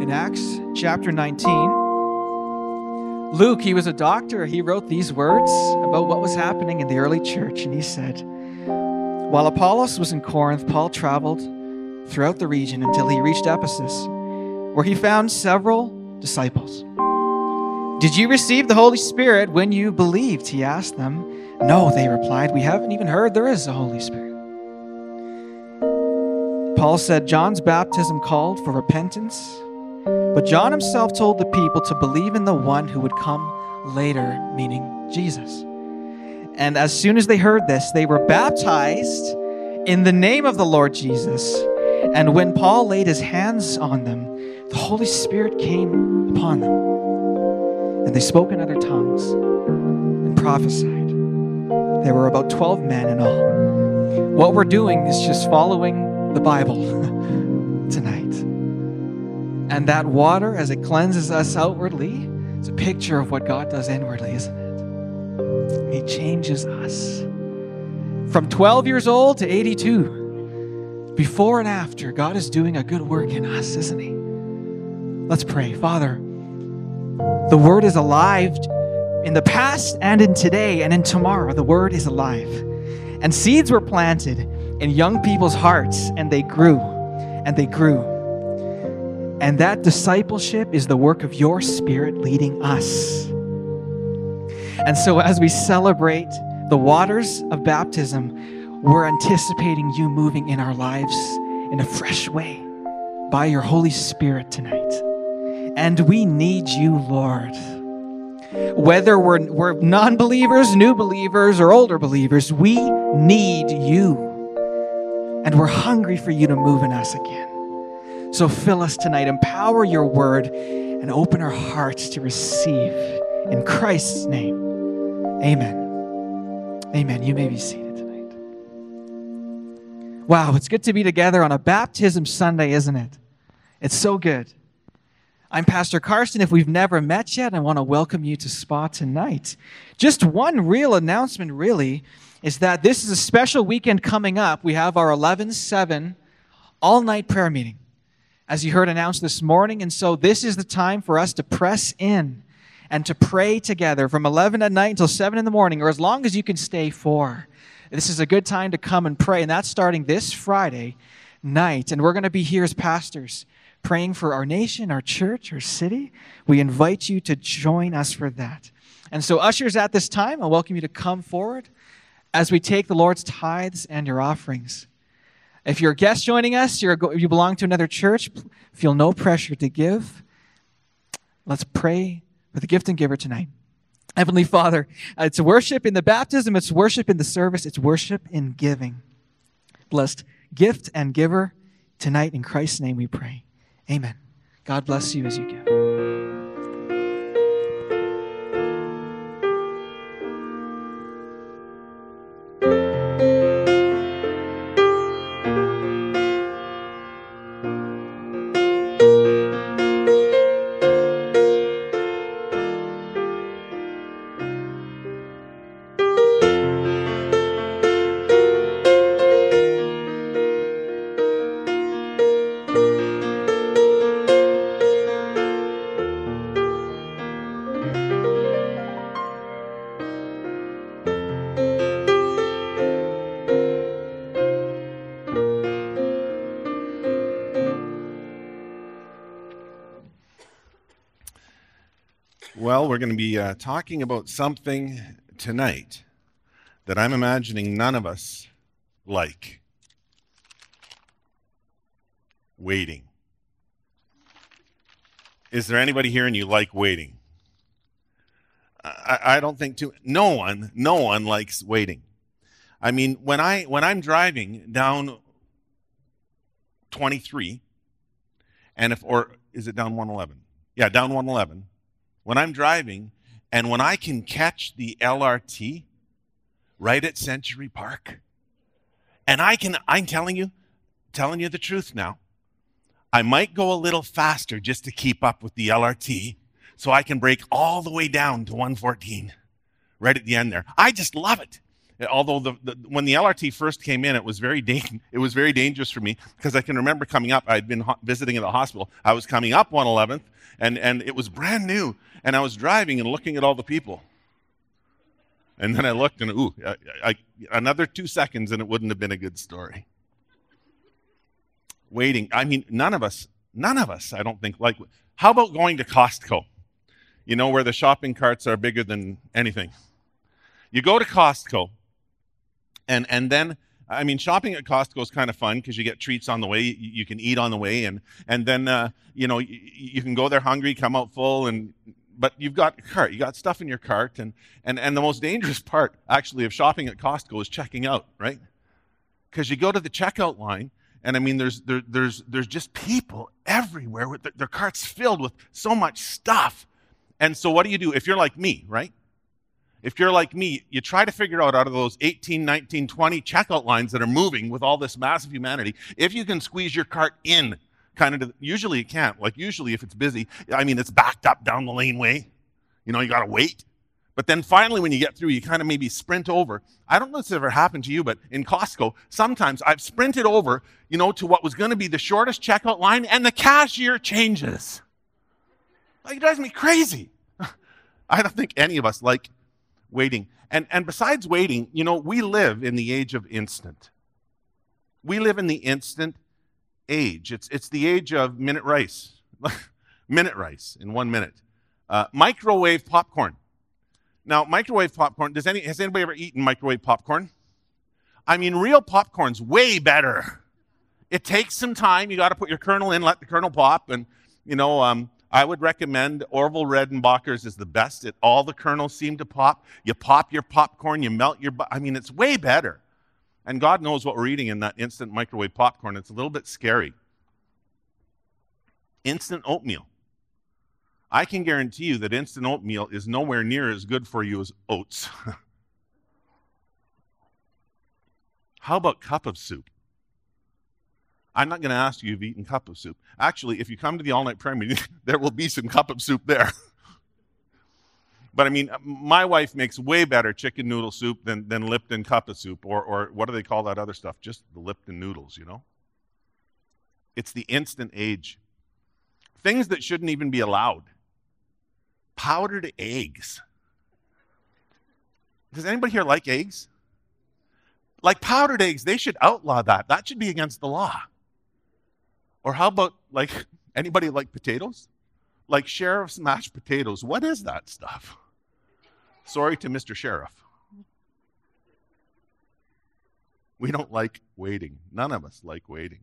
In Acts chapter 19, Luke, he was a doctor. He wrote these words about what was happening in the early church. And he said, while Apollos was in Corinth, Paul traveled throughout the region until he reached Ephesus, where he found several disciples. Did you receive the Holy Spirit when you believed? He asked them. No, they replied. We haven't even heard there is a Holy Spirit. Paul said John's baptism called for repentance, but John himself told the people to believe in the one who would come later, meaning Jesus. And as soon as they heard this, they were baptized in the name of the Lord Jesus. And when Paul laid his hands on them, the Holy Spirit came upon them. And they spoke in other tongues and prophesied. There were about 12 men in all. What we're doing is just following the Bible tonight. And that water, as it cleanses us outwardly, is a picture of what God does inwardly, isn't it? He changes us. From 12 years old to 82, before and after, God is doing a good work in us, isn't He? Let's pray. Father, the Word is alive in the past and in today and in tomorrow. The Word is alive. And seeds were planted in young people's hearts, and they grew, and they grew. And that discipleship is the work of your Spirit leading us. And so as we celebrate the waters of baptism, we're anticipating you moving in our lives in a fresh way by your Holy Spirit tonight. And we need you, Lord. Whether we're non-believers, new believers, or older believers, we need you. And we're hungry for you to move in us again. So fill us tonight, empower your word, and open our hearts to receive. In Christ's name, amen. Amen. You may be seated tonight. Wow, it's good to be together on a baptism Sunday, isn't it? It's so good. I'm Pastor Carson. If we've never met yet, I want to welcome you to SPA tonight. Just one real announcement, really, is that this is a special weekend coming up. We have our 11/7 all-night prayer meeting, as you heard announced this morning. And so this is the time for us to press in and to pray together from 11 at night until 7 in the morning, or as long as you can stay for. This is a good time to come and pray, and that's starting this Friday night. And we're going to be here as pastors, praying for our nation, our church, our city. We invite you to join us for that. And so ushers at this time, I welcome you to come forward as we take the Lord's tithes and your offerings. If you're a guest joining us, you belong to another church, feel no pressure to give. Let's pray for the gift and giver tonight. Heavenly Father, it's worship in the baptism, it's worship in the service, it's worship in giving. Blessed gift and giver tonight, in Christ's name we pray. Amen. God bless you as you give. Well, we're going to be talking about something tonight that I'm imagining none of us like. Waiting. Is there anybody here and you like waiting? I don't think no one likes waiting. I mean, when I'm driving down 23, or is it down 111? Yeah, down 111. When I'm driving, and when I can catch the LRT right at Century Park, and I'm telling you the truth now, I might go a little faster just to keep up with the LRT so I can break all the way down to 114 right at the end there. I just love it. Although when the LRT first came in, it was very dangerous for me, because I can remember coming up. I'd been visiting at the hospital. I was coming up 111th, and it was brand new, and I was driving and looking at all the people. And then I looked, and another 2 seconds, and it wouldn't have been a good story. Waiting. I mean, none of us, I don't think, like. How about going to Costco? You know, where the shopping carts are bigger than anything. You go to Costco, and then, I mean, shopping at Costco is kind of fun because you get treats on the way. You can eat on the way, and then you know, you can go there hungry, come out full, but you've got your cart. You got stuff in your cart, and the most dangerous part, actually, of shopping at Costco is checking out, right? Because you go to the checkout line, and I mean, there's just people everywhere with their carts filled with so much stuff. And so what do you do? If you're like me, right? If you're like me, you try to figure out of those 18, 19, 20 checkout lines that are moving with all this massive humanity, if you can squeeze your cart in, usually you can't. Like, usually if it's busy, I mean, it's backed up down the laneway. You know, you got to wait. But then finally, when you get through, you kind of maybe sprint over. I don't know if this ever happened to you, but in Costco, sometimes I've sprinted over, you know, to what was going to be the shortest checkout line, and the cashier changes. Like, it drives me crazy. I don't think any of us like waiting. And besides waiting, you know, we live in the age of instant. We live in the instant age. It's the age of minute rice. Minute rice in 1 minute. Microwave popcorn. Now, microwave popcorn, has anybody ever eaten microwave popcorn? I mean, real popcorn's way better. It takes some time. You got to put your kernel in, let the kernel pop. And, you know, I would recommend Orville Redenbacher's is the best. All the kernels seem to pop. You pop your popcorn, you melt I mean, it's way better. And God knows what we're eating in that instant microwave popcorn. It's a little bit scary. Instant oatmeal. I can guarantee you that instant oatmeal is nowhere near as good for you as oats. How about cup of soup? I'm not going to ask you if you've eaten cup of soup. Actually, if you come to the all-night prayer meeting, there will be some cup of soup there. But I mean, my wife makes way better chicken noodle soup than Lipton cup of soup, or what do they call that other stuff? Just the Lipton noodles, you know? It's the instant age. Things that shouldn't even be allowed. Powdered eggs. Does anybody here like eggs? Like powdered eggs, they should outlaw that. That should be against the law. Or how about, like, anybody like potatoes? Like sheriff's mashed potatoes. What is that stuff? Sorry to Mr. Sheriff. We don't like waiting. None of us like waiting.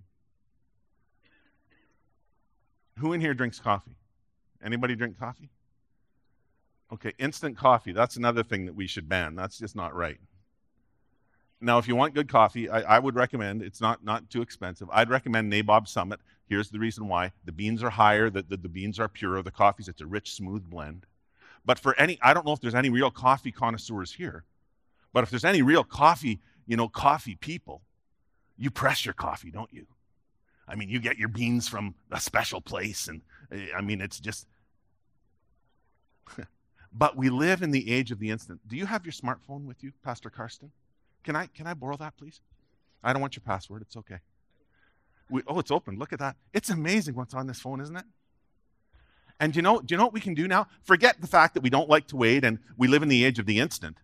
Who in here drinks coffee? Anybody drink coffee? Okay, instant coffee. That's another thing that we should ban. That's just not right. Now, if you want good coffee, I would recommend, it's not too expensive, I'd recommend Nabob Summit. Here's the reason why. The beans are higher, the beans are purer, the coffee's, it's a rich, smooth blend. But I don't know if there's any real coffee connoisseurs here, but if there's any real coffee, coffee people, you press your coffee, don't you? I mean, you get your beans from a special place, and I mean, it's just... But we live in the age of the instant. Do you have your smartphone with you, Pastor Karsten? Can I borrow that, please? I don't want your password. It's okay. It's open. Look at that. It's amazing what's on this phone, isn't it? And do you know what we can do now? Forget the fact that we don't like to wait and we live in the age of the instant.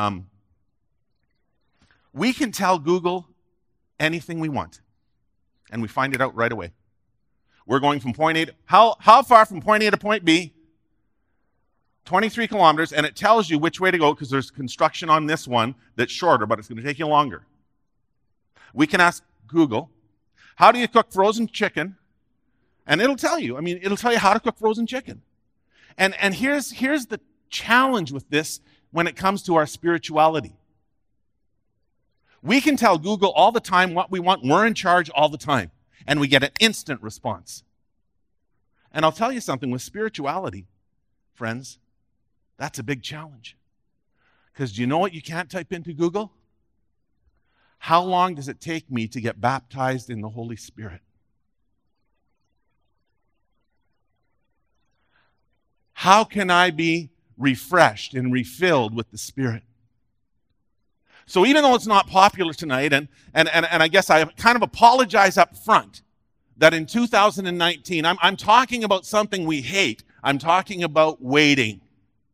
We can tell Google anything we want, and we find it out right away. We're going from point A to... How far from point A to point B? 23 kilometers, and it tells you which way to go because there's construction on this one that's shorter, but it's going to take you longer. We can ask Google, how do you cook frozen chicken? And it'll tell you. I mean, it'll tell you how to cook frozen chicken. And here's the challenge with this when it comes to our spirituality. We can tell Google all the time what we want. We're in charge all the time. And we get an instant response. And I'll tell you something, with spirituality, friends, that's a big challenge. Because do you know what you can't type into Google? How long does it take me to get baptized in the Holy Spirit? How can I be refreshed and refilled with the Spirit? So even though it's not popular tonight, and I guess I kind of apologize up front that in 2019, I'm talking about something we hate. I'm talking about waiting.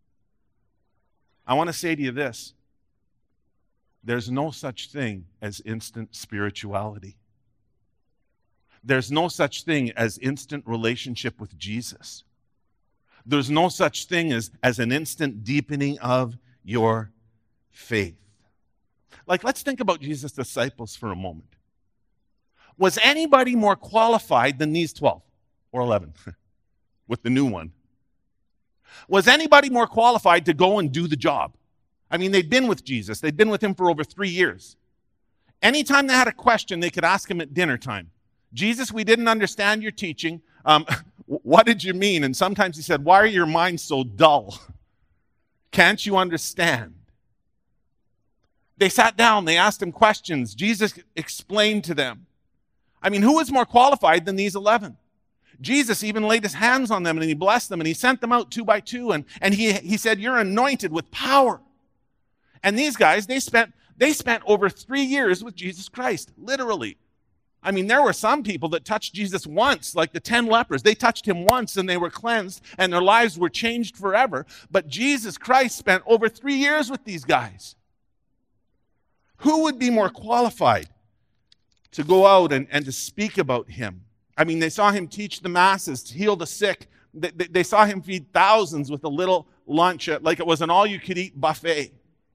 I want to say to you this. There's no such thing as instant spirituality. There's no such thing as instant relationship with Jesus. There's no such thing as an instant deepening of your faith. Like, let's think about Jesus' disciples for a moment. Was anybody more qualified than these 12 or 11 with the new one? Was anybody more qualified to go and do the job? I mean, they'd been with Jesus. They'd been with him for over 3 years. Anytime they had a question, they could ask him at dinner time. Jesus, we didn't understand your teaching. What did you mean? And sometimes he said, why are your minds so dull? Can't you understand? They sat down. They asked him questions. Jesus explained to them. I mean, who was more qualified than these 11? Jesus even laid his hands on them and he blessed them and he sent them out 2 by 2. And he said, you're anointed with power. And these guys, they spent over 3 years with Jesus Christ, literally. I mean, there were some people that touched Jesus once, like the 10 lepers. They touched him once and they were cleansed and their lives were changed forever. But Jesus Christ spent over 3 years with these guys. Who would be more qualified to go out and to speak about him? I mean, they saw him teach the masses, to heal the sick. They saw him feed thousands with a little lunch, like it was an all-you-could-eat buffet.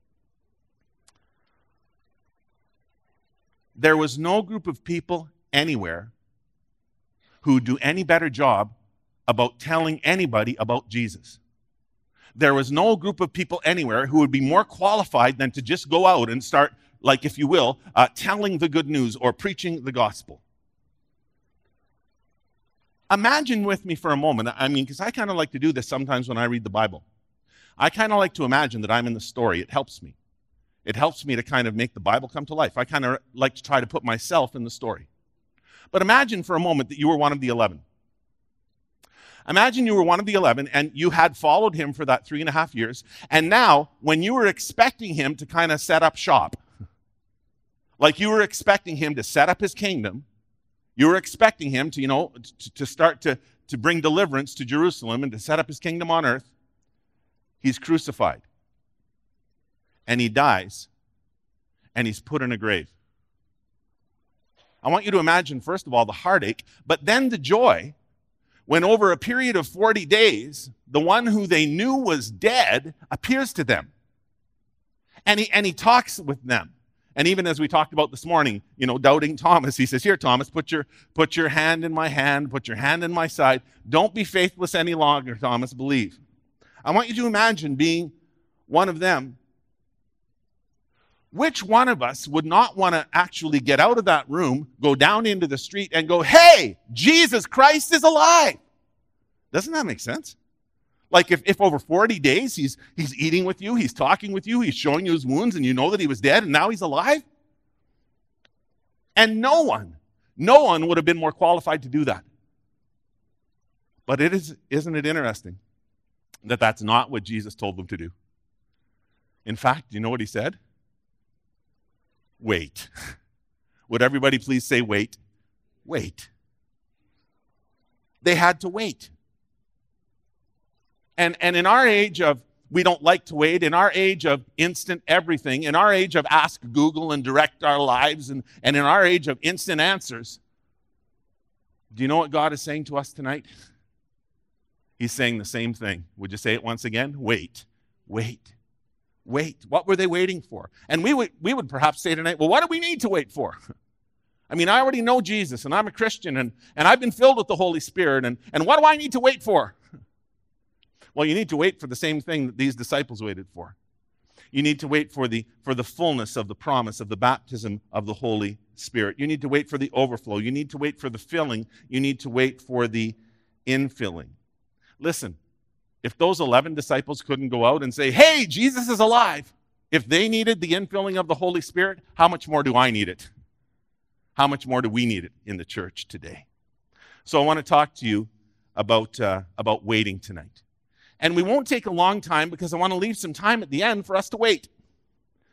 There was no group of people anywhere who would do any better job about telling anybody about Jesus. There was no group of people anywhere who would be more qualified than to just go out and start, like if you will, telling the good news or preaching the gospel. Imagine with me for a moment, I mean, because I kind of like to do this sometimes when I read the Bible. I kind of like to imagine that I'm in the story. It helps me. It helps me to kind of make the Bible come to life. I kind of like to try to put myself in the story. But imagine for a moment that you were one of the 11. Imagine you were one of the 11 and you had followed him for that 3.5 years. And now, when you were expecting him to kind of set up shop, like you were expecting him to set up his kingdom, you were expecting him to, to start to bring deliverance to Jerusalem and to set up his kingdom on earth, he's crucified. And he dies, and he's put in a grave. I want you to imagine, first of all, the heartache, but then the joy when over a period of 40 days, the one who they knew was dead appears to them. And he talks with them. And even as we talked about this morning, doubting Thomas, he says, here, Thomas, put your hand in my hand, put your hand in my side. Don't be faithless any longer, Thomas, believe. I want you to imagine being one of them. Which one of us would not want to actually get out of that room, go down into the street and go, hey, Jesus Christ is alive? Doesn't that make sense? Like if over 40 days he's eating with you, he's talking with you, he's showing you his wounds, and you know that he was dead and now he's alive? And no one would have been more qualified to do that. But isn't it interesting that that's not what Jesus told them to do? In fact, do you know what he said? Wait. Would everybody please say wait? Wait. They had to wait. And in our age of we don't like to wait, in our age of instant everything, in our age of ask Google and direct our lives, and in our age of instant answers, do you know what God is saying to us tonight? He's saying the same thing. Would you say it once again? Wait. Wait. Wait. What were they waiting for? And we would perhaps say tonight, well, what do we need to wait for? I mean, I already know Jesus, and I'm a Christian, and I've been filled with the Holy Spirit, and what do I need to wait for? Well, you need to wait for the same thing that these disciples waited for. You need to wait for the fullness of the promise of the baptism of the Holy Spirit. You need to wait for the overflow. You need to wait for the filling. You need to wait for the infilling. Listen. If those 11 disciples couldn't go out and say, hey, Jesus is alive, if they needed the infilling of the Holy Spirit, how much more do I need it? How much more do we need it in the church today? So I want to talk to you about waiting tonight. And we won't take a long time because I want to leave some time at the end for us to wait.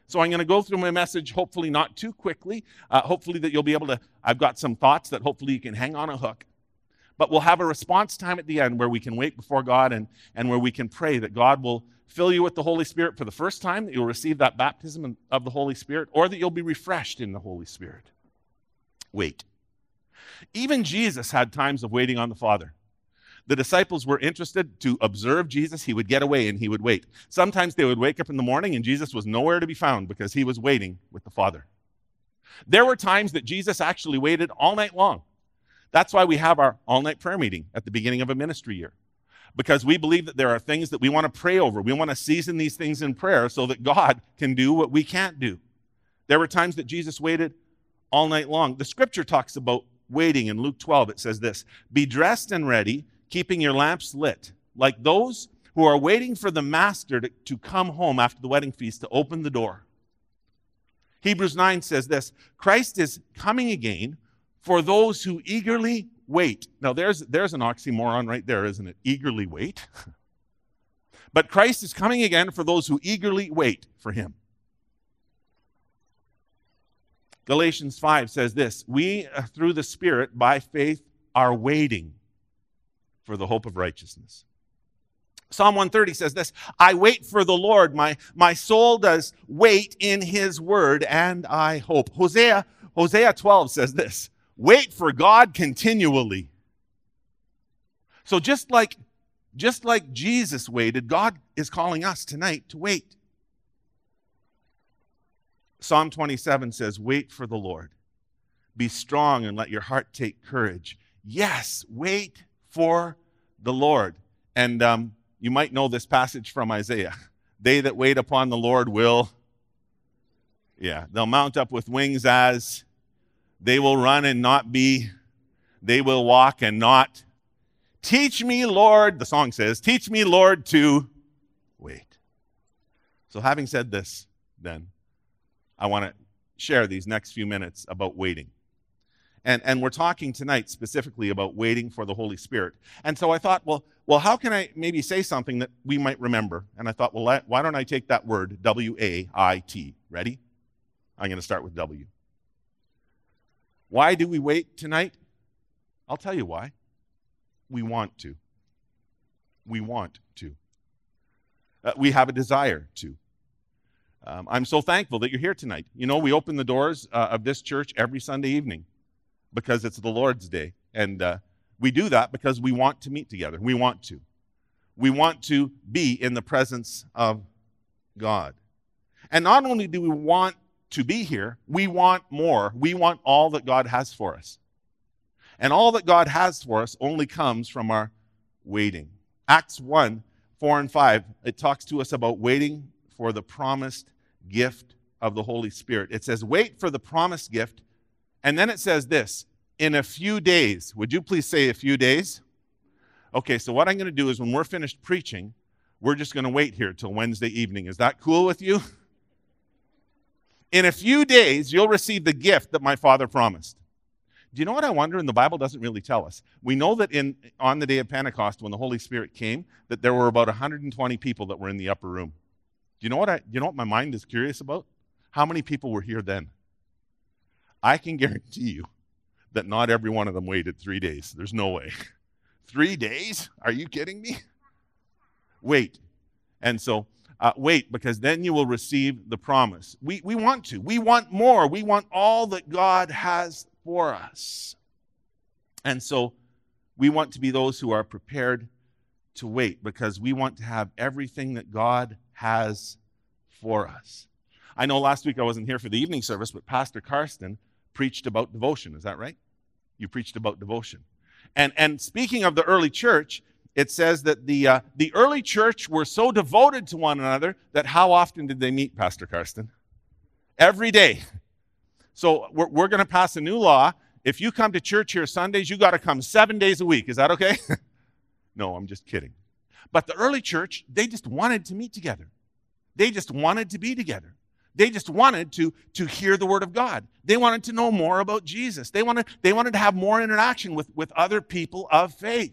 So I'm going to go through my message, hopefully not too quickly. Hopefully that you'll be able to, I've got some thoughts that hopefully you can hang on a hook. But we'll have a response time at the end where we can wait before God and where we can pray that God will fill you with the Holy Spirit for the first time, that you'll receive that baptism of the Holy Spirit, or that you'll be refreshed in the Holy Spirit. Wait. Even Jesus had times of waiting on the Father. The disciples were interested to observe Jesus. He would get away and he would wait. Sometimes they would wake up in the morning and Jesus was nowhere to be found because he was waiting with the Father. There were times that Jesus actually waited all night long. That's why we have our all-night prayer meeting at the beginning of a ministry year, because we believe that there are things that we want to pray over. We want to season these things in prayer so that God can do what we can't do. There were times that Jesus waited all night long. The scripture talks about waiting. In Luke 12, it says this, "Be dressed and ready, keeping your lamps lit, like those who are waiting for the master to come home after the wedding feast to open the door." Hebrews 9 says this, "Christ is coming again for those who eagerly wait." Now, there's an oxymoron right there, isn't it? Eagerly wait. But Christ is coming again for those who eagerly wait for him. Galatians 5 says this, "We, through the Spirit, by faith, are waiting for the hope of righteousness." Psalm 130 says this, "I wait for the Lord. My soul does wait in his word, and I hope." Hosea 12 says this, "Wait for God continually." So just like Jesus waited, God is calling us tonight to wait. Psalm 27 says, "Wait for the Lord. Be strong and let your heart take courage." Yes, wait for the Lord. And you might know this passage from Isaiah. "They that wait upon the Lord will," they'll mount up with wings as, they will run and not be, they will walk and not. "Teach me, Lord," the song says, "teach me, Lord, to wait." So having said this, then, I want to share these next few minutes about waiting. And we're talking tonight specifically about waiting for the Holy Spirit. And so I thought, well, how can I maybe say something that we might remember? And I thought, well, why don't I take that word, W-A-I-T. Ready? I'm going to start with W. Why do we wait tonight? I'll tell you why. We want to. We want to. We have a desire to. I'm so thankful that you're here tonight. You know, we open the doors of this church every Sunday evening because it's the Lord's Day. And we do that because we want to meet together. We want to. We want to be in the presence of God. And not only do we want to be here, we want more. We want all that God has for us. And all that God has for us only comes from our waiting. Acts 1, 4 and 5, it talks to us about waiting for the promised gift of the Holy Spirit. It says, wait for the promised gift. And then it says this, in a few days. Would you please say a few days? Okay, so what I'm going to do is when we're finished preaching, we're just going to wait here till Wednesday evening. Is that cool with you? In a few days, you'll receive the gift that my Father promised. Do you know what I wonder? And the Bible doesn't really tell us. We know that on the day of Pentecost, when the Holy Spirit came, that there were about 120 people that were in the upper room. Do you know what my mind is curious about? How many people were here then? I can guarantee you that not every one of them waited 3 days. There's no way. 3 days? Are you kidding me? Wait. And so, wait, because then you will receive the promise. We want to. We want more. We want all that God has for us. And so we want to be those who are prepared to wait because we want to have everything that God has for us. I know last week I wasn't here for the evening service, but Pastor Karsten preached about devotion. Is that right? You preached about devotion. And speaking of the early church, it says that the early church were so devoted to one another that how often did they meet, Pastor Karsten? Every day. So we're going to pass a new law. If you come to church here Sundays, you got to come 7 days a week. Is that okay? No, I'm just kidding. But the early church, they just wanted to meet together. They just wanted to be together. They just wanted to hear the word of God. They wanted to know more about Jesus. They wanted to have more interaction with other people of faith.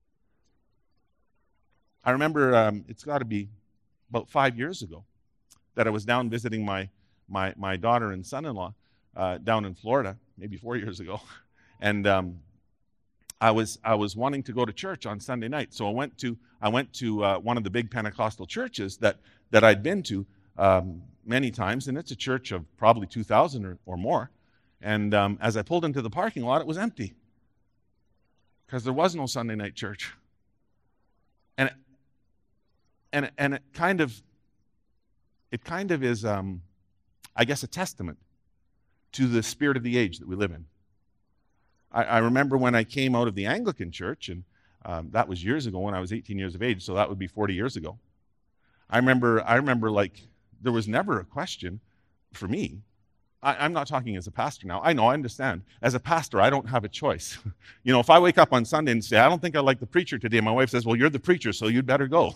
I remember it's got to be about 5 years ago that I was down visiting my daughter and son-in-law down in Florida, maybe 4 years ago, and I was wanting to go to church on Sunday night, so I went to one of the big Pentecostal churches that I'd been to many times, and it's a church of probably 2,000 or more. And as I pulled into the parking lot, it was empty because there was no Sunday night church. And it kind of is, I guess, a testament to the spirit of the age that we live in. I remember when I came out of the Anglican church, and that was years ago when I was 18 years of age, so that would be 40 years ago. I remember like there was never a question for me. I'm not talking as a pastor now. I understand. As a pastor, I don't have a choice. You know, if I wake up on Sunday and say, I don't think I like the preacher today, my wife says, well, you're the preacher, so you'd better go.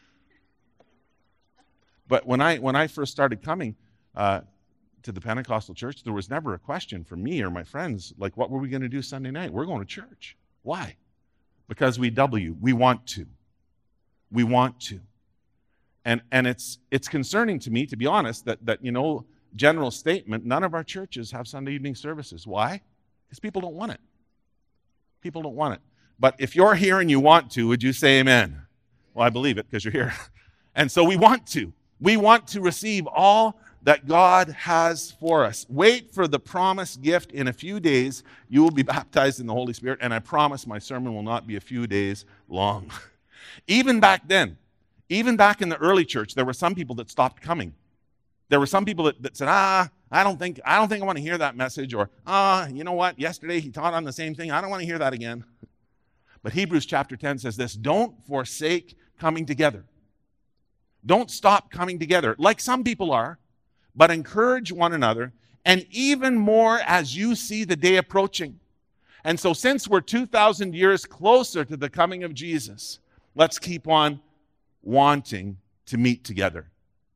But when I first started coming to the Pentecostal church, there was never a question for me or my friends, like, what were we going to do Sunday night? We're going to church. Why? Because we want to. We want to. And it's concerning to me, to be honest, that you know, general statement, none of our churches have Sunday evening services. Why? Because people don't want it. People don't want it. But if you're here and you want to, would you say amen? Well, I believe it because you're here. And so we want to. We want to receive all that God has for us. Wait for the promised gift. In a few days, you will be baptized in the Holy Spirit, and I promise my sermon will not be a few days long. Even back then, even back in the early church, there were some people that stopped coming. There were some people that said, I don't think I want to hear that message, or, you know what, yesterday he taught on the same thing. I don't want to hear that again. But Hebrews chapter 10 says this, don't forsake coming together. Don't stop coming together, like some people are, but encourage one another, and even more as you see the day approaching. And so since we're 2,000 years closer to the coming of Jesus, let's keep on wanting to meet together.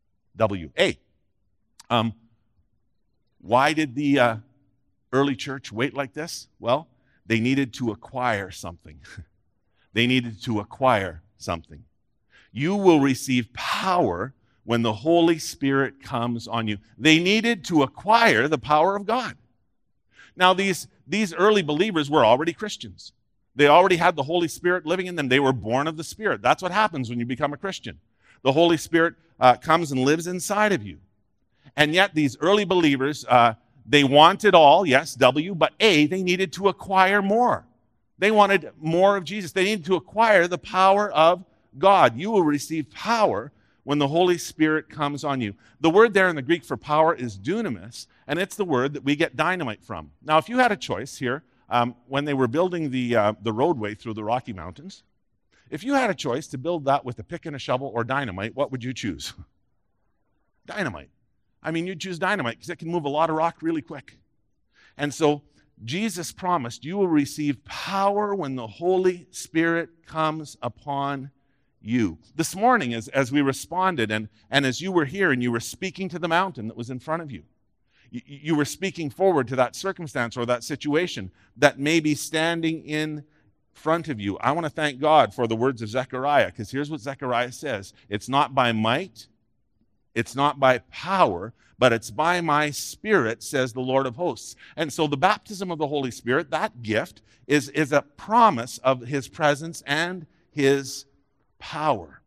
Why did the early church wait like this? Well, they needed to acquire something. They needed to acquire something. You will receive power when the Holy Spirit comes on you. They needed to acquire the power of God. Now, these early believers were already Christians. They already had the Holy Spirit living in them. They were born of the Spirit. That's what happens when you become a Christian. The Holy Spirit comes and lives inside of you. And yet these early believers, they wanted all, yes, but they needed to acquire more. They wanted more of Jesus. They needed to acquire the power of God. You will receive power when the Holy Spirit comes on you. The word there in the Greek for power is dunamis, and it's the word that we get dynamite from. Now, if you had a choice here, when they were building the roadway through the Rocky Mountains, if you had a choice to build that with a pick and a shovel or dynamite, what would you choose? Dynamite. I mean, you'd choose dynamite because it can move a lot of rock really quick. And so Jesus promised you will receive power when the Holy Spirit comes upon you. This morning, as we responded and as you were here and you were speaking to the mountain that was in front of you, you were speaking forward to that circumstance or that situation that may be standing in front of you. I want to thank God for the words of Zechariah, because here's what Zechariah says. It's not by might, it's not by power, but it's by my Spirit, says the Lord of hosts. And so the baptism of the Holy Spirit, that gift, is a promise of his presence and his power.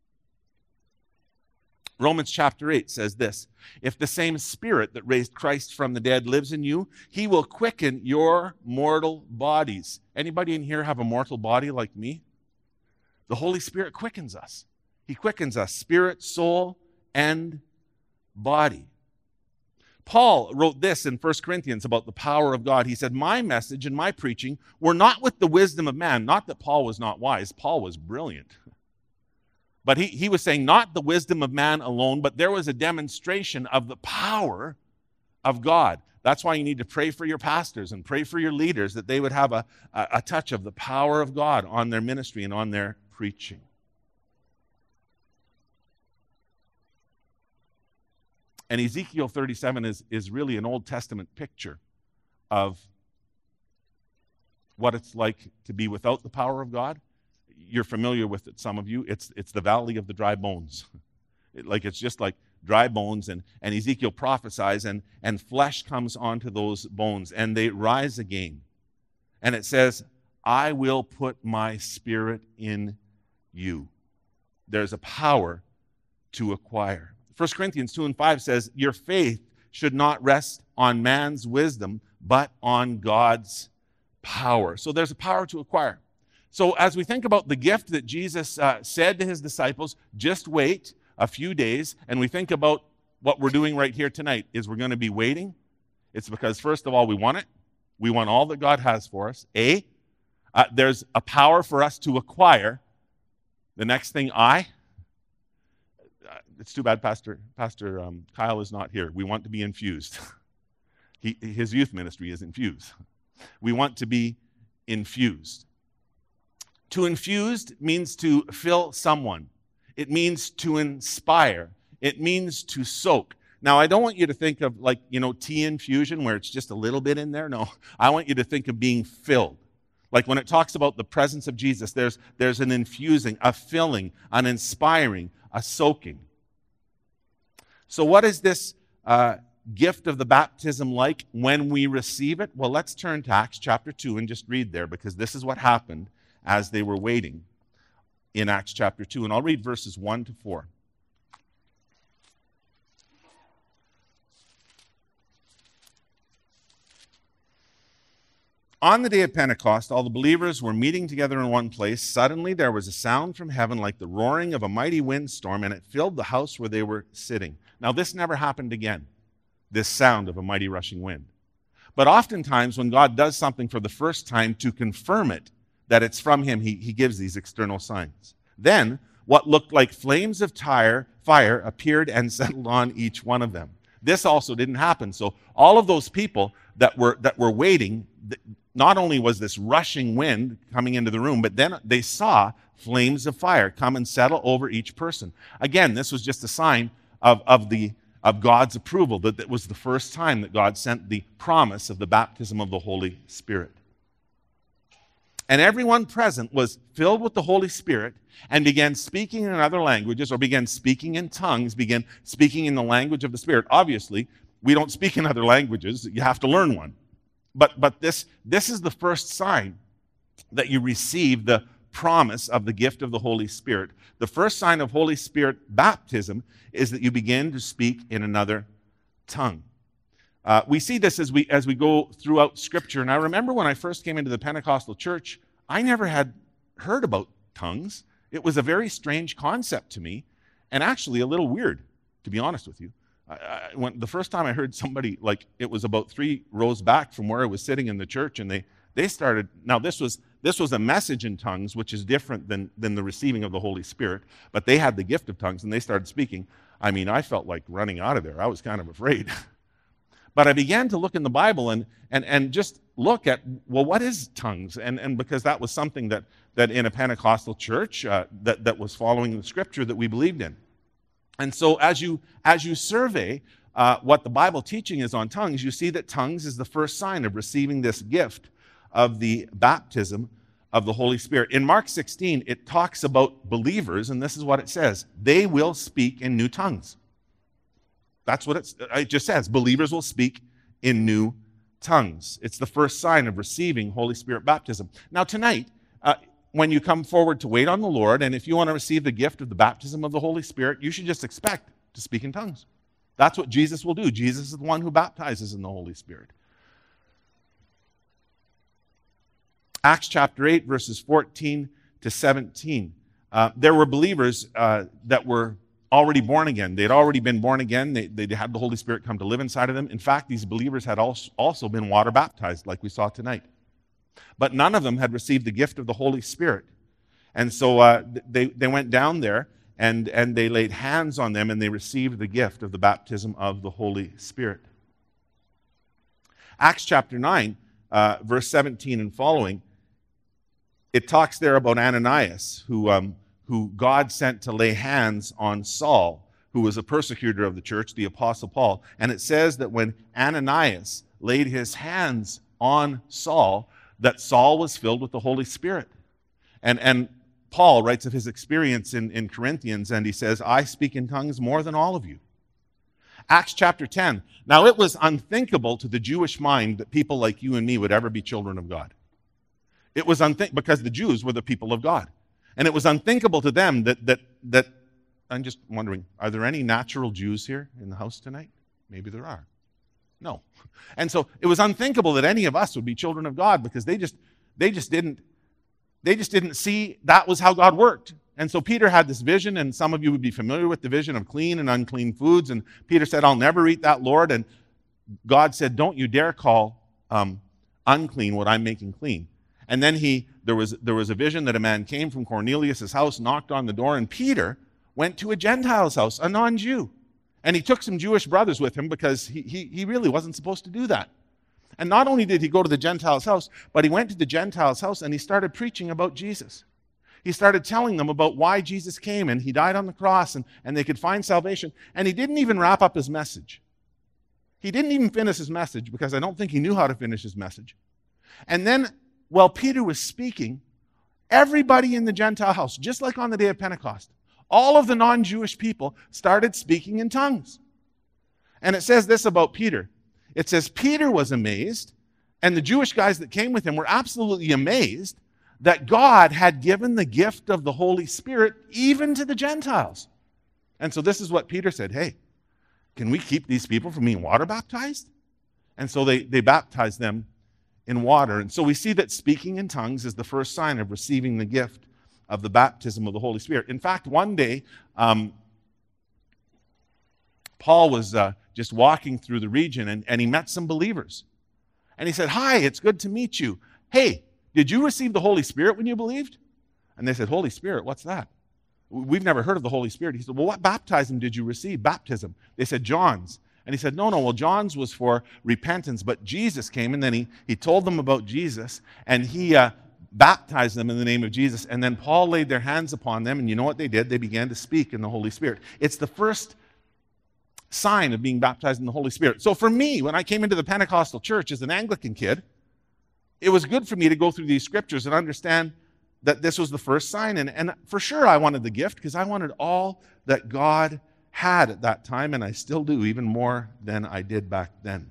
Romans chapter 8 says this, if the same Spirit that raised Christ from the dead lives in you, he will quicken your mortal bodies. Anybody in here have a mortal body like me? The Holy Spirit quickens us. He quickens us, spirit, soul, and body. Paul wrote this in 1 Corinthians about the power of God. He said, my message and my preaching were not with the wisdom of man. Not that Paul was not wise. Paul was brilliant. But he was saying not the wisdom of man alone, but there was a demonstration of the power of God. That's why you need to pray for your pastors and pray for your leaders, that they would have a touch of the power of God on their ministry and on their preaching. And Ezekiel 37 is really an Old Testament picture of what it's like to be without the power of God. You're familiar with it, some of you. It's the valley of the dry bones. It's just like dry bones, and Ezekiel prophesies, and flesh comes onto those bones, and they rise again. And it says, I will put my spirit in you. There's a power to acquire. 1 Corinthians 2:5 says, your faith should not rest on man's wisdom, but on God's power. So there's a power to acquire. So as we think about the gift that Jesus said to his disciples, just wait a few days, and we think about what we're doing right here tonight, is we're going to be waiting. It's because, first of all, we want it. We want all that God has for us. There's a power for us to acquire. The next thing, it's too bad Pastor Kyle is not here. We want to be infused. His youth ministry is infused. We want to be infused. To infused means to fill someone. It means to inspire. It means to soak. Now, I don't want you to think of tea infusion where it's just a little bit in there. No, I want you to think of being filled. Like when it talks about the presence of Jesus, there's an infusing, a filling, an inspiring, a soaking. So what is this gift of the baptism like when we receive it? Well, let's turn to Acts chapter 2 and just read there, because this is what happened as they were waiting in Acts chapter 2. And I'll read verses 1 to 4. On the day of Pentecost, all the believers were meeting together in one place. Suddenly there was a sound from heaven like the roaring of a mighty windstorm, and it filled the house where they were sitting. Now, this never happened again, this sound of a mighty rushing wind. But oftentimes when God does something for the first time to confirm it, that it's from him, he gives these external signs. Then what looked like flames of fire appeared and settled on each one of them. This also didn't happen. So all of those people that were waiting, not only was this rushing wind coming into the room, but then they saw flames of fire come and settle over each person. Again, this was just a sign of God's approval, that it was the first time that God sent the promise of the baptism of the Holy Spirit. And everyone present was filled with the Holy Spirit and began speaking in other languages, or began speaking in tongues, began speaking in the language of the Spirit. Obviously, we don't speak in other languages. You have to learn one. But this is the first sign that you receive the promise of the gift of the Holy Spirit. The first sign of Holy Spirit baptism is that you begin to speak in another tongue. We see this as we go throughout Scripture. And I remember when I first came into the Pentecostal church, I never had heard about tongues. It was a very strange concept to me, and actually a little weird, to be honest with you. When the first time I heard somebody, it was about 3 rows back from where I was sitting in the church, and they started. Now this was a message in tongues, which is different than the receiving of the Holy Spirit. But they had the gift of tongues, and they started speaking. I mean, I felt like running out of there. I was kind of afraid. But I began to look in the Bible and just look at, well, what is tongues? And because that was something that in a Pentecostal church that was following the Scripture that we believed in. And so as you survey what the Bible teaching is on tongues, you see that tongues is the first sign of receiving this gift of the baptism of the Holy Spirit. In Mark 16, it talks about believers, and this is what it says: they will speak in new tongues. That's what it just says. Believers will speak in new tongues. It's the first sign of receiving Holy Spirit baptism. Now tonight, when you come forward to wait on the Lord, and if you want to receive the gift of the baptism of the Holy Spirit, you should just expect to speak in tongues. That's what Jesus will do. Jesus is the one who baptizes in the Holy Spirit. Acts chapter 8, verses 14 to 17. There were believers that were already born again. They had already been born again. They had the Holy Spirit come to live inside of them. In fact, these believers had also been water baptized, like we saw tonight. But none of them had received the gift of the Holy Spirit. And so they went down there and they laid hands on them, and they received the gift of the baptism of the Holy Spirit. Acts chapter 9, verse 17 and following, it talks there about Ananias, who God sent to lay hands on Saul, who was a persecutor of the church, the Apostle Paul. And it says that when Ananias laid his hands on Saul, that Saul was filled with the Holy Spirit. And Paul writes of his experience in Corinthians, and he says, I speak in tongues more than all of you. Acts chapter 10. Now, it was unthinkable to the Jewish mind that people like you and me would ever be children of God. It was unthinkable because the Jews were the people of God. And it was unthinkable to them that I'm just wondering, are there any natural Jews here in the house tonight? Maybe there are. No. And so it was unthinkable that any of us would be children of God because they just didn't see that was how God worked. And so Peter had this vision, and some of you would be familiar with the vision of clean and unclean foods. And Peter said, I'll never eat that, Lord. And God said, don't you dare call unclean what I'm making clean. And then there was a vision that a man came from Cornelius' house, knocked on the door, and Peter went to a Gentile's house, a non-Jew. And he took some Jewish brothers with him because he really wasn't supposed to do that. And not only did he go to the Gentile's house, but he went to the Gentile's house and he started preaching about Jesus. He started telling them about why Jesus came and he died on the cross and they could find salvation. And he didn't even wrap up his message. He didn't even finish his message because I don't think he knew how to finish his message. And then, while Peter was speaking, everybody in the Gentile house, just like on the day of Pentecost, all of the non-Jewish people started speaking in tongues. And it says this about Peter. It says, Peter was amazed, and the Jewish guys that came with him were absolutely amazed that God had given the gift of the Holy Spirit even to the Gentiles. And so this is what Peter said, hey, can we keep these people from being water baptized? And so they baptized them in water. And so we see that speaking in tongues is the first sign of receiving the gift of the baptism of the Holy Spirit. In fact, one day, Paul was just walking through the region and he met some believers. And he said, hi, it's good to meet you. Hey, did you receive the Holy Spirit when you believed? And they said, Holy Spirit, what's that? We've never heard of the Holy Spirit. He said, well, what baptism did you receive? Baptism. They said, John's. And he said, no, well, John's was for repentance, but Jesus came, and then he told them about Jesus, and he baptized them in the name of Jesus. And then Paul laid their hands upon them, and you know what they did? They began to speak in the Holy Spirit. It's the first sign of being baptized in the Holy Spirit. So for me, when I came into the Pentecostal church as an Anglican kid, it was good for me to go through these scriptures and understand that this was the first sign. And for sure I wanted the gift because I wanted all that God had at that time, and I still do, even more than I did back then.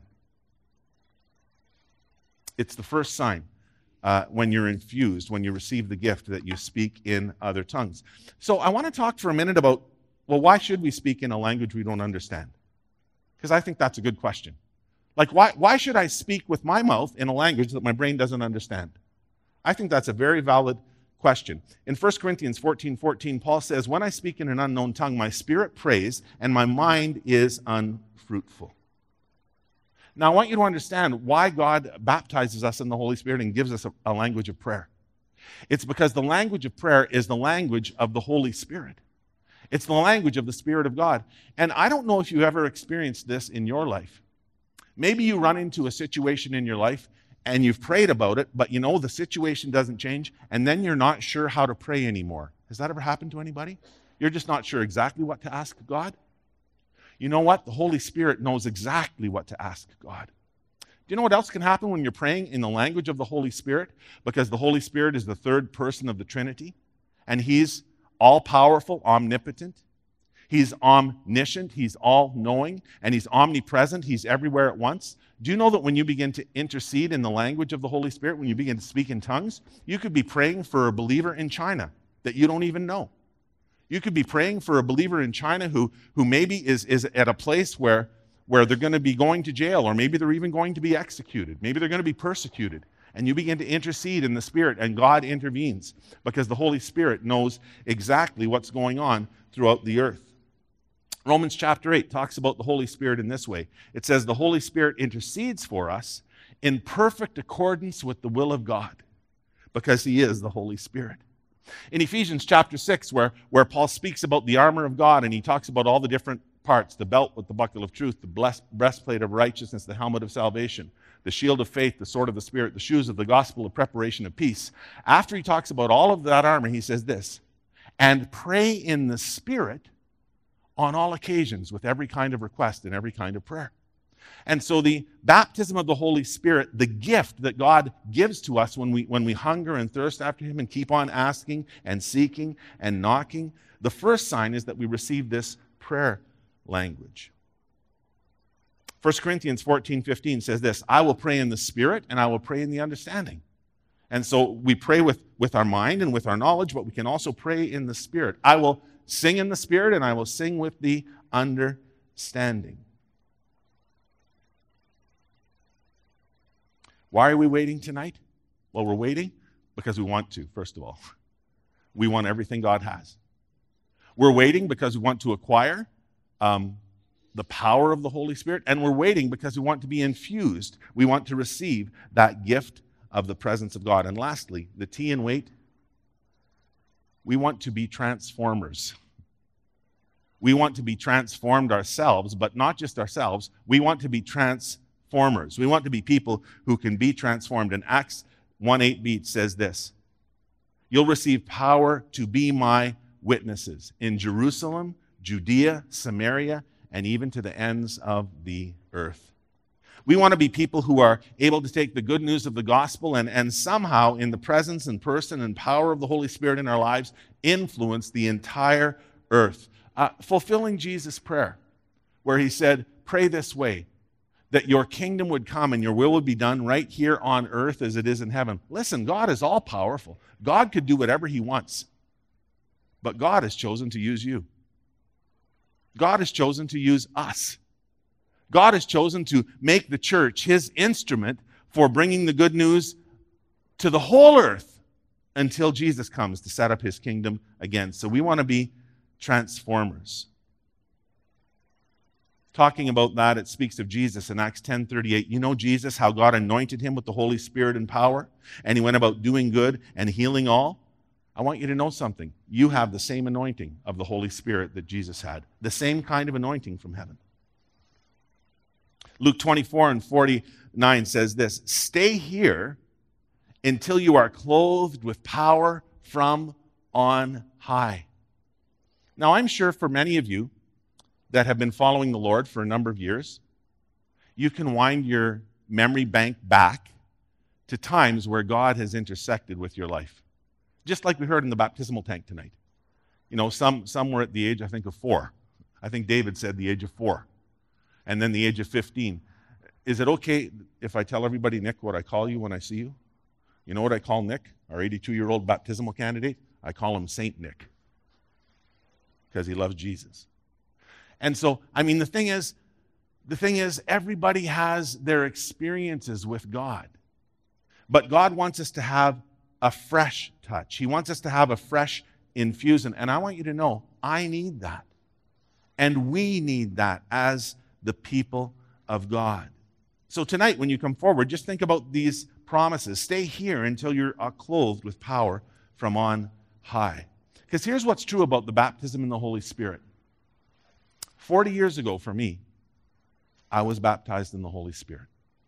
It's the first sign when you're infused, when you receive the gift, that you speak in other tongues. So I want to talk for a minute about, well, why should we speak in a language we don't understand? Because I think that's a good question. Like, why should I speak with my mouth in a language that my brain doesn't understand? I think that's a very valid question. In 1 Corinthians 14:14, Paul says, when I speak in an unknown tongue, my spirit prays and my mind is unfruitful. Now, I want you to understand why God baptizes us in the Holy Spirit and gives us a language of prayer. It's because the language of prayer is the language of the Holy Spirit. It's the language of the Spirit of God. And I don't know if you've ever experienced this in your life. Maybe you run into a situation in your life and you've prayed about it, but you know the situation doesn't change, and then you're not sure how to pray anymore. Has that ever happened to anybody? You're just not sure exactly what to ask God? You know what? The Holy Spirit knows exactly what to ask God. Do you know what else can happen when you're praying in the language of the Holy Spirit? Because the Holy Spirit is the third person of the Trinity, and He's all-powerful, omnipotent. He's omniscient, He's all-knowing, and He's omnipresent. He's everywhere at once. Do you know that when you begin to intercede in the language of the Holy Spirit, when you begin to speak in tongues, you could be praying for a believer in China that you don't even know. You could be praying for a believer in China who maybe is at a place where they're going to be going to jail, or maybe they're even going to be executed. Maybe they're going to be persecuted. And you begin to intercede in the Spirit, and God intervenes because the Holy Spirit knows exactly what's going on throughout the earth. Romans chapter 8 talks about the Holy Spirit in this way. It says the Holy Spirit intercedes for us in perfect accordance with the will of God because He is the Holy Spirit. In Ephesians chapter 6, where Paul speaks about the armor of God, and he talks about all the different parts, the belt with the buckle of truth, the breastplate of righteousness, the helmet of salvation, the shield of faith, the sword of the Spirit, the shoes of the gospel of preparation of peace. After he talks about all of that armor, he says this, and pray in the Spirit on all occasions with every kind of request and every kind of prayer. And so the baptism of the Holy Spirit, the gift that God gives to us when we hunger and thirst after Him and keep on asking and seeking and knocking, the first sign is that we receive this prayer language. 1 Corinthians 14:15 says this, I will pray in the Spirit and I will pray in the understanding. And so we pray with our mind and with our knowledge, but we can also pray in the Spirit. I will sing in the Spirit and I will sing with the understanding. Why are we waiting tonight? Well, we're waiting because we want to, first of all. We want everything God has. We're waiting because we want to acquire the power of the Holy Spirit, and we're waiting because we want to be infused. We want to receive that gift of the presence of God. And lastly, the T in wait, we want to be transformers. We want to be transformed ourselves, but not just ourselves. We want to be transformers. We want to be people who can be transformed. And Acts 1:8b says this, you'll receive power to be my witnesses in Jerusalem, Judea, Samaria, and even to the ends of the earth. We want to be people who are able to take the good news of the gospel and somehow, in the presence and person and power of the Holy Spirit in our lives, influence the entire earth. Fulfilling Jesus' prayer, where he said, pray this way, that your kingdom would come and your will would be done right here on earth as it is in heaven. Listen, God is all powerful. God could do whatever he wants. But God has chosen to use you. God has chosen to use us. God has chosen to make the church his instrument for bringing the good news to the whole earth until Jesus comes to set up his kingdom again. So we want to be transformers. Talking about that, it speaks of Jesus in Acts 10:38. You know Jesus, how God anointed him with the Holy Spirit and power, and he went about doing good and healing all. I want you to know something. You have the same anointing of the Holy Spirit that Jesus had, the same kind of anointing from heaven. Luke 24:49 says this, stay here until you are clothed with power from on high. Now, I'm sure for many of you that have been following the Lord for a number of years, you can wind your memory bank back to times where God has intersected with your life. Just like we heard in the baptismal tank tonight. You know, some were at the age, I think, of 4. I think David said the age of 4. And then the age of 15. Is it okay if I tell everybody, Nick, what I call you when I see you? You know what I call Nick, our 82-year-old baptismal candidate? I call him Saint Nick. Because he loves Jesus. And so, I mean, the thing is, everybody has their experiences with God. But God wants us to have a fresh touch. He wants us to have a fresh infusion. And I want you to know, I need that. And we need that as the people of God. So tonight, when you come forward, just think about these promises. Stay here until you're clothed with power from on high. Because here's what's true about the baptism in the Holy Spirit. 40 years ago for me, I was baptized in the Holy Spirit.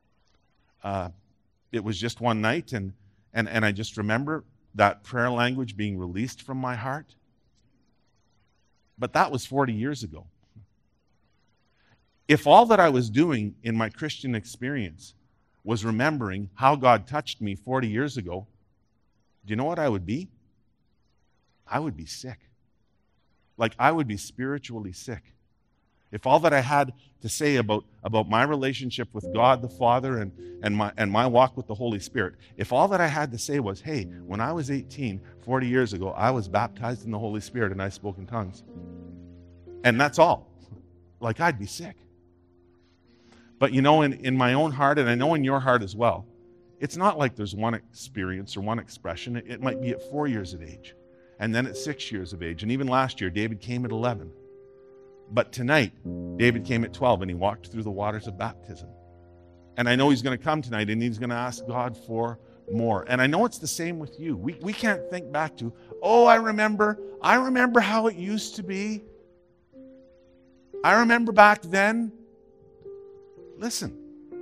It was just one night, and I just remember that prayer language being released from my heart. But that was 40 years ago. If all that I was doing in my Christian experience was remembering how God touched me 40 years ago, do you know what I would be? I would be sick. Like, I would be spiritually sick. If all that I had to say about my relationship with God the Father and my walk with the Holy Spirit, if all that I had to say was, hey, when I was 18, 40 years ago, I was baptized in the Holy Spirit and I spoke in tongues. And that's all. Like, I'd be sick. But you know, in my own heart, and I know in your heart as well, it's not like there's one experience or one expression. It might be at 4 years of age, and then at 6 years of age. And even last year, David came at 11. But tonight, David came at 12, and he walked through the waters of baptism. And I know he's going to come tonight, and he's going to ask God for more. And I know it's the same with you. We can't think back to, oh, I remember how it used to be. I remember back then. Listen,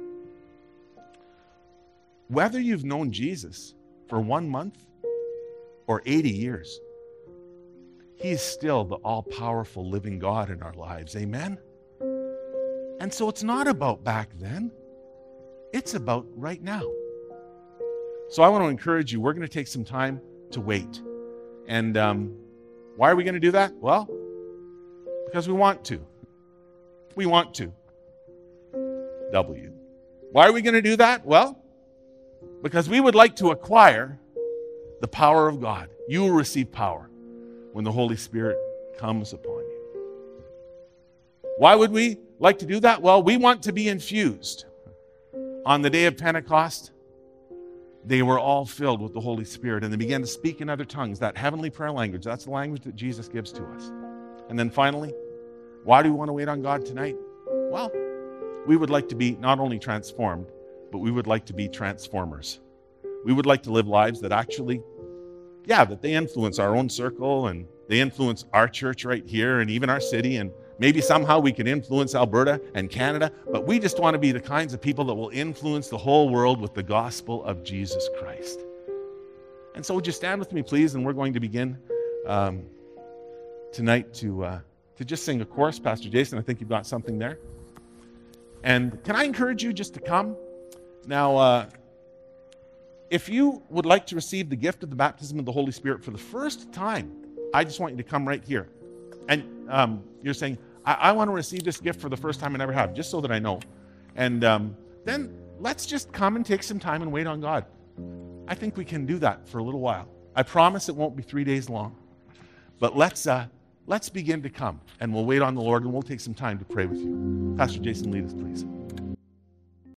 whether you've known Jesus for 1 month or 80 years, He's still the all-powerful living God in our lives. Amen? And so it's not about back then. It's about right now. So I want to encourage you, we're going to take some time to wait. And why are we going to do that? Well, because we want to. We want to. W. Why are we going to do that? Well, because we would like to acquire the power of God. You will receive power when the Holy Spirit comes upon you. Why would we like to do that? Well, we want to be infused. On the day of Pentecost, they were all filled with the Holy Spirit, and they began to speak in other tongues, that heavenly prayer language. That's the language that Jesus gives to us. And then finally, why do we want to wait on God tonight? Well, we would like to be not only transformed, but we would like to be transformers. We would like to live lives that actually, that they influence our own circle, and they influence our church right here, and even our city, and maybe somehow we can influence Alberta and Canada, but we just want to be the kinds of people that will influence the whole world with the gospel of Jesus Christ. And so would you stand with me, please, and we're going to begin tonight to just sing a chorus. Pastor Jason, I think you've got something there. And can I encourage you just to come? Now, if you would like to receive the gift of the baptism of the Holy Spirit for the first time, I just want you to come right here. And you're saying, I want to receive this gift for the first time I never have, just so that I know. And then let's just come and take some time and wait on God. I think we can do that for a little while. I promise it won't be 3 days long. But let's begin to come, and we'll wait on the Lord, and we'll take some time to pray with you. Pastor Jason, lead us, please.